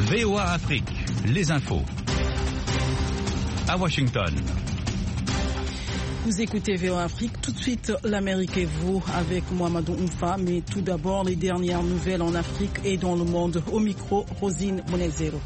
VOA Afrique, les infos. À Washington. Vous écoutez VOA Afrique, tout de suite l'Amérique et vous avec Mohamedou Oumfa, mais tout d'abord les dernières nouvelles en Afrique et dans le monde. Au micro, Rosine Bonezero.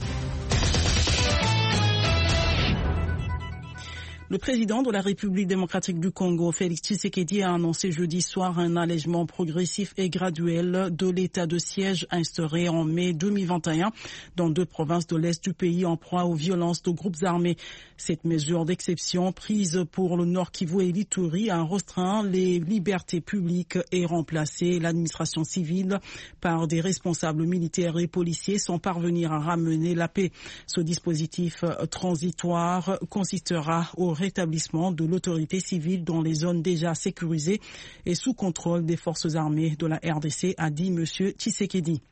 Le président de la République démocratique du Congo, Félix Tshisekedi, a annoncé jeudi soir un allègement progressif et graduel de l'état de siège instauré en mai 2021 dans 2 provinces de l'Est du pays en proie aux violences de groupes armés. Cette mesure d'exception prise pour le Nord Kivu et l'Ituri a restreint les libertés publiques et remplacé l'administration civile par des responsables militaires et policiers sans parvenir à ramener la paix. Ce dispositif transitoire consistera au rétablissement de l'autorité civile dans les zones déjà sécurisées et sous contrôle des forces armées de la RDC, a dit M. Tshisekedi.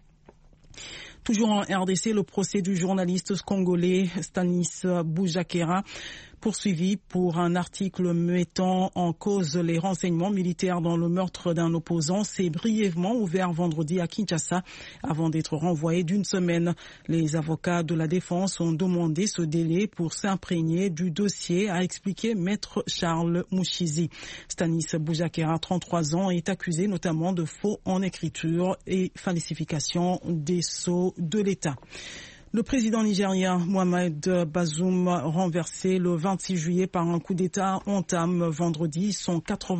Toujours en RDC, le procès du journaliste congolais Stanis Boujakera, poursuivi pour un article mettant en cause les renseignements militaires dans le meurtre d'un opposant, s'est brièvement ouvert vendredi à Kinshasa avant d'être renvoyé d'1 semaine. Les avocats de la défense ont demandé ce délai pour s'imprégner du dossier, a expliqué maître Charles Mouchizi. Stanis Boujakera, 33 ans, est accusé notamment de faux en écriture et falsification des sceaux de l'État. Le président nigérien Mohamed Bazoum, renversé le 26 juillet par un coup d'État, entame vendredi son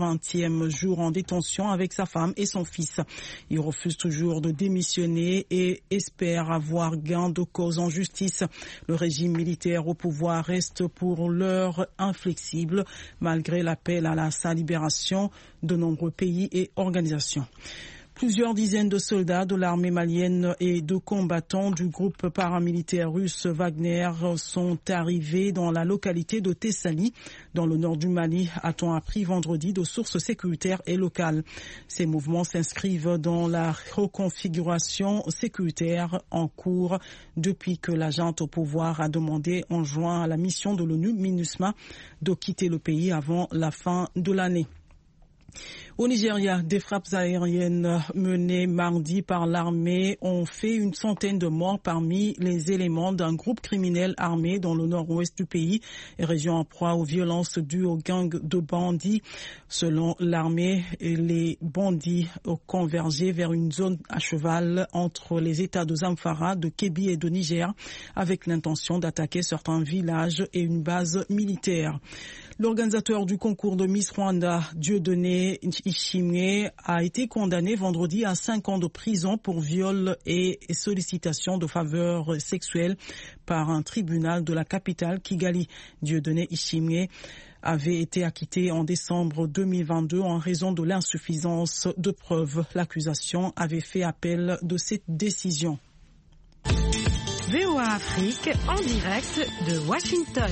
80e jour en détention avec sa femme et son fils. Il refuse toujours de démissionner et espère avoir gain de cause en justice. Le régime militaire au pouvoir reste pour l'heure inflexible malgré l'appel à sa libération de nombreux pays et organisations. Plusieurs dizaines de soldats de l'armée malienne et de combattants du groupe paramilitaire russe Wagner sont arrivés dans la localité de Tessali, dans le nord du Mali, a-t-on appris vendredi de sources sécuritaires et locales. Ces mouvements s'inscrivent dans la reconfiguration sécuritaire en cours depuis que la junte au pouvoir a demandé en juin à la mission de l'ONU MINUSMA de quitter le pays avant la fin de l'année. Au Nigeria, des frappes aériennes menées mardi par l'armée ont fait une centaine de morts parmi les éléments d'un groupe criminel armé dans le nord-ouest du pays, région en proie aux violences dues aux gangs de bandits. Selon l'armée, les bandits ont convergé vers une zone à cheval entre les États de Zamfara, de Kebbi et de Niger, avec l'intention d'attaquer certains villages et une base militaire. L'organisateur du concours de Miss Rwanda, Dieudonné Ishimwe, a été condamné vendredi à 5 ans de prison pour viol et sollicitation de faveurs sexuelles par un tribunal de la capitale Kigali. Dieudonné Ishimwe avait été acquitté en décembre 2022 en raison de l'insuffisance de preuves. L'accusation avait fait appel de cette décision. VOA Afrique en direct de Washington.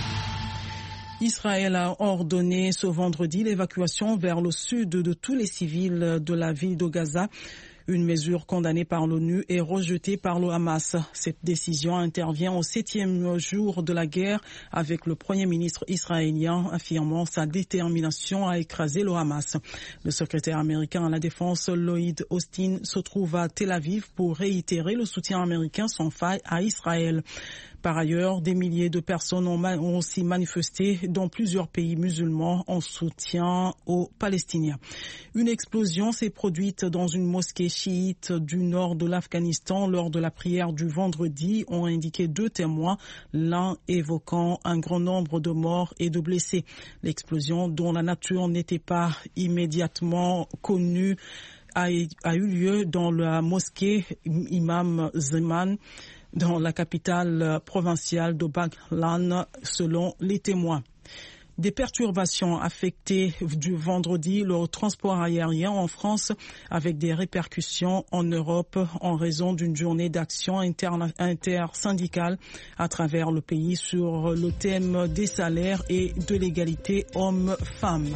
Israël a ordonné ce vendredi l'évacuation vers le sud de tous les civils de la ville de Gaza. Une mesure condamnée par l'ONU et rejetée par le Hamas. Cette décision intervient au 7e jour de la guerre avec le Premier ministre israélien affirmant sa détermination à écraser le Hamas. Le secrétaire américain à la défense Lloyd Austin se trouve à Tel Aviv pour réitérer le soutien américain sans faille à Israël. Par ailleurs, des milliers de personnes ont aussi manifesté dans plusieurs pays musulmans en soutien aux Palestiniens. Une explosion s'est produite dans une mosquée chiite du nord de l'Afghanistan lors de la prière du vendredi, ont indiqué 2 témoins, l'un évoquant un grand nombre de morts et de blessés. L'explosion, dont la nature n'était pas immédiatement connue, a eu lieu dans la mosquée Imam Zeman, dans la capitale provinciale de Baghlan, selon les témoins. Des perturbations affectées du vendredi le transport aérien en France avec des répercussions en Europe en raison d'une journée d'action intersyndicale à travers le pays sur le thème des salaires et de l'égalité hommes-femmes.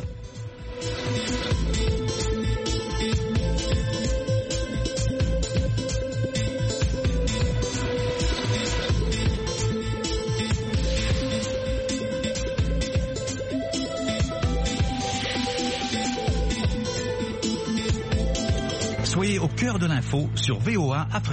Soyez au cœur de l'info sur VOA Afrique.